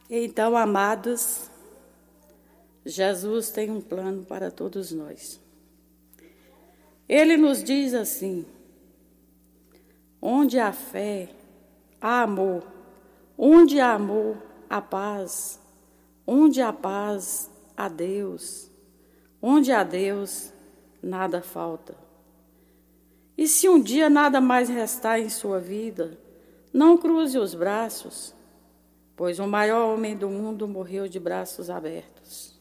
Então, amados, Jesus tem um plano para todos nós. Ele nos diz assim: onde há fé, há amor. Onde há amor, há paz. Onde há paz, há Deus. Onde há Deus, nada falta. E se um dia nada mais restar em sua vida, não cruze os braços, pois o maior homem do mundo morreu de braços abertos.